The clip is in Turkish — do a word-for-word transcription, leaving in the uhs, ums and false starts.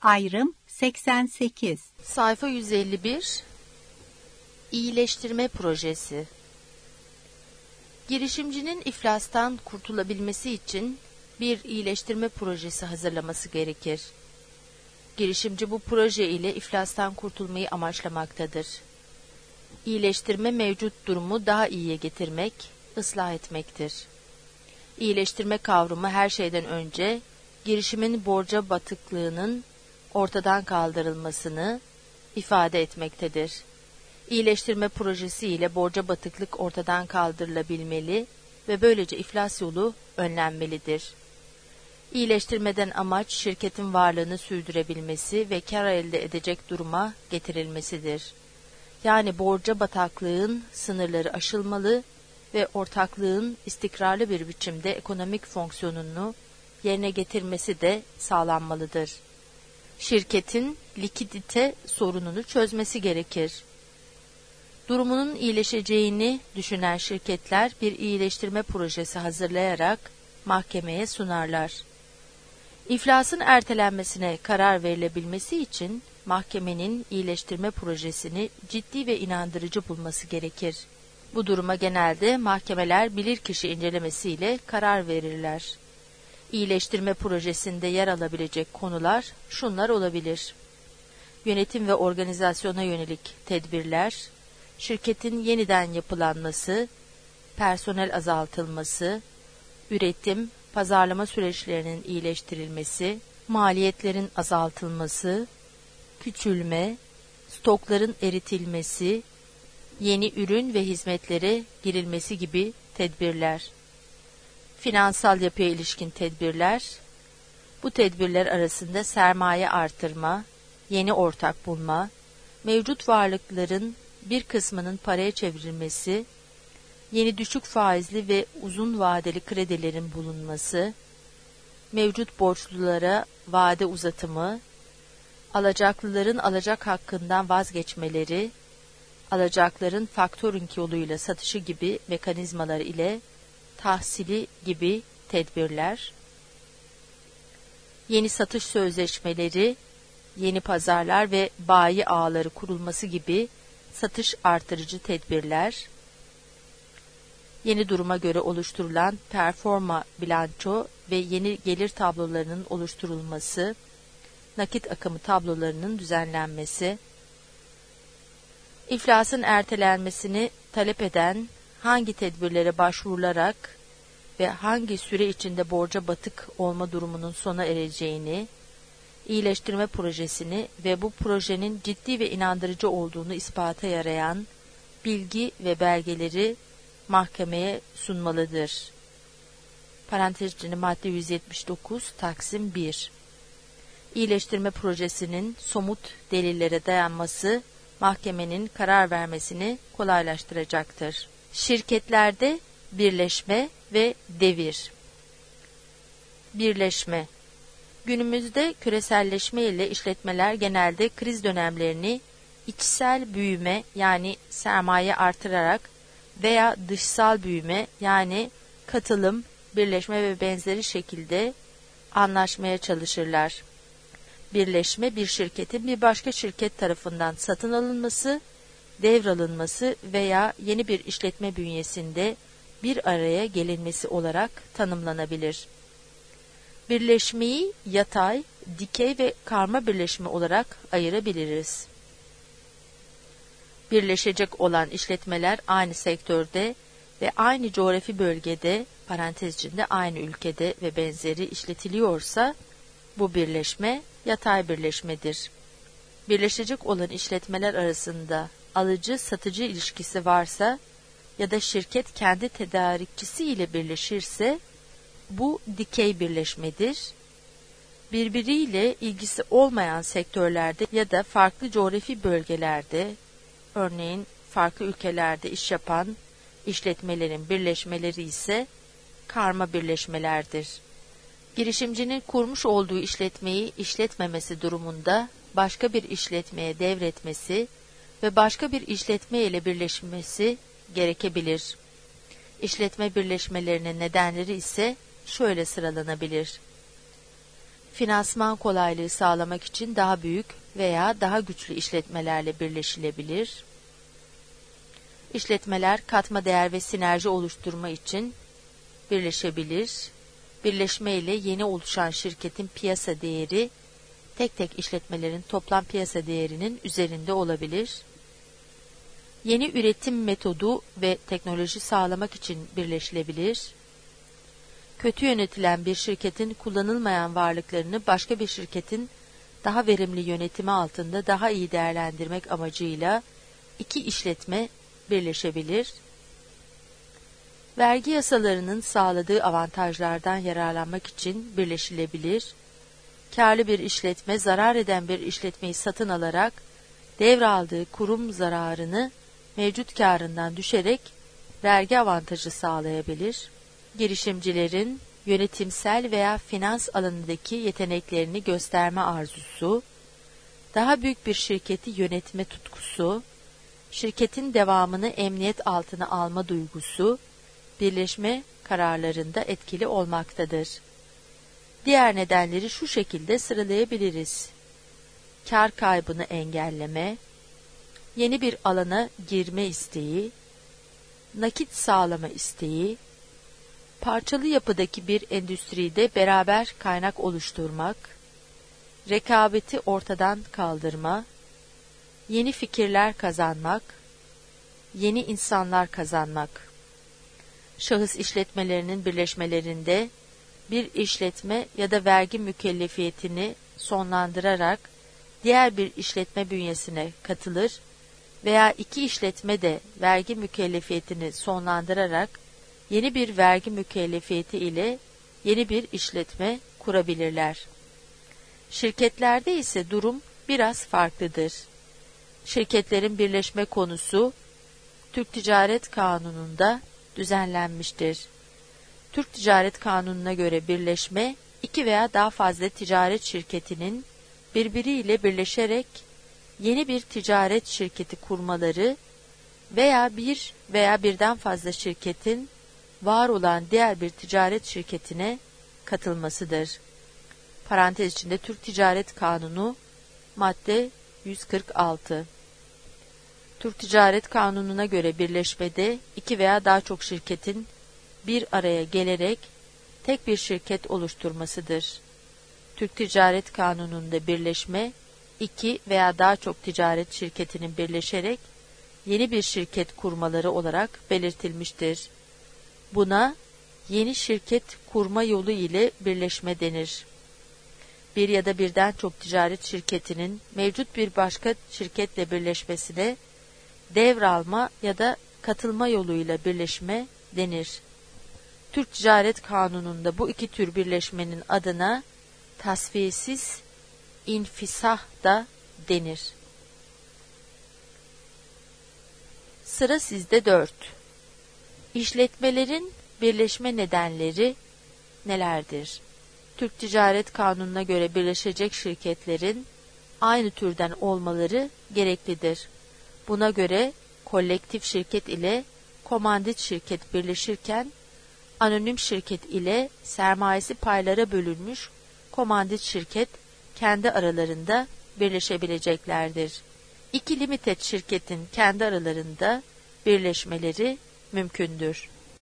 Ayrım seksen sekiz. Sayfa yüz elli bir. İyileştirme projesi. Girişimcinin iflastan kurtulabilmesi için bir iyileştirme projesi hazırlaması gerekir. Girişimci bu proje ile iflastan kurtulmayı amaçlamaktadır. İyileştirme mevcut durumu daha iyiye getirmek, ıslah etmektir. İyileştirme kavramı her şeyden önce girişimin borca batıklığının ortadan kaldırılmasını ifade etmektedir. İyileştirme projesi ile borca batıklık ortadan kaldırılabilmeli ve böylece iflas yolu önlenmelidir. İyileştirmeden amaç şirketin varlığını sürdürebilmesi ve kar elde edecek duruma getirilmesidir. Yani borca bataklığın sınırları aşılmalı ve ortaklığın istikrarlı bir biçimde ekonomik fonksiyonunu yerine getirmesi de sağlanmalıdır. Şirketin likidite sorununu çözmesi gerekir. Durumunun iyileşeceğini düşünen şirketler bir iyileştirme projesi hazırlayarak mahkemeye sunarlar. İflasın ertelenmesine karar verilebilmesi için mahkemenin iyileştirme projesini ciddi ve inandırıcı bulması gerekir. Bu duruma genelde mahkemeler bilirkişi incelemesiyle karar verirler. İyileştirme projesinde yer alabilecek konular şunlar olabilir: yönetim ve organizasyona yönelik tedbirler, şirketin yeniden yapılanması, personel azaltılması, üretim, pazarlama süreçlerinin iyileştirilmesi, maliyetlerin azaltılması, küçülme, stokların eritilmesi, yeni ürün ve hizmetlere girilmesi gibi tedbirler. Finansal yapıya ilişkin tedbirler, bu tedbirler arasında sermaye artırma, yeni ortak bulma, mevcut varlıkların bir kısmının paraya çevrilmesi, yeni düşük faizli ve uzun vadeli kredilerin bulunması, mevcut borçlulara vade uzatımı, alacaklıların alacak hakkından vazgeçmeleri, alacakların faktöring yoluyla satışı gibi mekanizmalar ile tahsili gibi tedbirler, yeni satış sözleşmeleri, yeni pazarlar ve bayi ağları kurulması gibi satış artırıcı tedbirler, yeni duruma göre oluşturulan performa bilanço ve yeni gelir tablolarının oluşturulması, nakit akımı tablolarının düzenlenmesi, iflasın ertelenmesini talep eden hangi tedbirlere başvurularak ve hangi süre içinde borca batık olma durumunun sona ereceğini, iyileştirme projesini ve bu projenin ciddi ve inandırıcı olduğunu ispata yarayan bilgi ve belgeleri mahkemeye sunmalıdır. Parantez içinde madde yüz yetmiş dokuz Taksim bir. İyileştirme projesinin somut delillere dayanması mahkemenin karar vermesini kolaylaştıracaktır. Şirketlerde birleşme ve devir. Birleşme. Günümüzde küreselleşme ile işletmeler genelde kriz dönemlerini içsel büyüme yani sermaye artırarak veya dışsal büyüme yani katılım, birleşme ve benzeri şekilde anlaşmaya çalışırlar. Birleşme bir şirketin bir başka şirket tarafından satın alınması, devralınması veya yeni bir işletme bünyesinde bir araya gelinmesi olarak tanımlanabilir. Birleşmeyi yatay, dikey ve karma birleşme olarak ayırabiliriz. Birleşecek olan işletmeler aynı sektörde ve aynı coğrafi bölgede, parantez içinde aynı ülkede ve benzeri işletiliyorsa, bu birleşme yatay birleşmedir. Birleşecek olan işletmeler arasında alıcı-satıcı ilişkisi varsa ya da şirket kendi tedarikçisi ile birleşirse, bu dikey birleşmedir. Birbiriyle ilgisi olmayan sektörlerde ya da farklı coğrafi bölgelerde, örneğin farklı ülkelerde iş yapan işletmelerin birleşmeleri ise karma birleşmelerdir. Girişimcinin kurmuş olduğu işletmeyi işletmemesi durumunda başka bir işletmeye devretmesi ve başka bir işletme ile birleşmesi gerekebilir. İşletme birleşmelerinin nedenleri ise şöyle sıralanabilir: finansman kolaylığı sağlamak için daha büyük veya daha güçlü işletmelerle birleşilebilir. İşletmeler katma değer ve sinerji oluşturma için birleşebilir. Birleşme ile yeni oluşan şirketin piyasa değeri, tek tek işletmelerin toplam piyasa değerinin üzerinde olabilir. Yeni üretim metodu ve teknoloji sağlamak için birleşilebilir. Kötü yönetilen bir şirketin kullanılmayan varlıklarını başka bir şirketin daha verimli yönetimi altında daha iyi değerlendirmek amacıyla iki işletme birleşebilir. Vergi yasalarının sağladığı avantajlardan yararlanmak için birleşilebilir. Kârlı bir işletme zarar eden bir işletmeyi satın alarak devraldığı kurum zararını mevcut kârından düşerek vergi avantajı sağlayabilir. Girişimcilerin yönetimsel veya finans alanındaki yeteneklerini gösterme arzusu, daha büyük bir şirketi yönetme tutkusu, şirketin devamını emniyet altına alma duygusu, birleşme kararlarında etkili olmaktadır. Diğer nedenleri şu şekilde sıralayabiliriz. Kar kaybını engelleme, yeni bir alana girme isteği, nakit sağlama isteği, parçalı yapıdaki bir endüstride beraber kaynak oluşturmak, rekabeti ortadan kaldırma, yeni fikirler kazanmak, yeni insanlar kazanmak. Şahıs işletmelerinin birleşmelerinde bir işletme ya da vergi mükellefiyetini sonlandırarak diğer bir işletme bünyesine katılır veya iki işletme de vergi mükellefiyetini sonlandırarak yeni bir vergi mükellefiyeti ile yeni bir işletme kurabilirler. Şirketlerde ise durum biraz farklıdır. Şirketlerin birleşme konusu Türk Ticaret Kanunu'nda düzenlenmiştir. Türk Ticaret Kanunu'na göre birleşme, iki veya daha fazla ticaret şirketinin birbiriyle birleşerek yeni bir ticaret şirketi kurmaları veya bir veya birden fazla şirketin var olan diğer bir ticaret şirketine katılmasıdır. Parantez içinde Türk Ticaret Kanunu, madde yüz kırk altı. Türk Ticaret Kanunu'na göre birleşmede iki veya daha çok şirketin bir araya gelerek tek bir şirket oluşturmasıdır. Türk Ticaret Kanunu'nda birleşme, iki veya daha çok ticaret şirketinin birleşerek yeni bir şirket kurmaları olarak belirtilmiştir. Buna yeni şirket kurma yolu ile birleşme denir. Bir ya da birden çok ticaret şirketinin mevcut bir başka şirketle birleşmesine devralma ya da katılma yoluyla birleşme denir. Türk Ticaret Kanunu'nda bu iki tür birleşmenin adına tasfiyesiz infisah da denir. Sıra sizde dört. İşletmelerin birleşme nedenleri nelerdir? Türk Ticaret Kanunu'na göre birleşecek şirketlerin aynı türden olmaları gereklidir. Buna göre kolektif şirket ile komandit şirket birleşirken, anonim şirket ile sermayesi paylara bölünmüş komandit şirket kendi aralarında birleşebileceklerdir. İki limited şirketin kendi aralarında birleşmeleri mümkündür.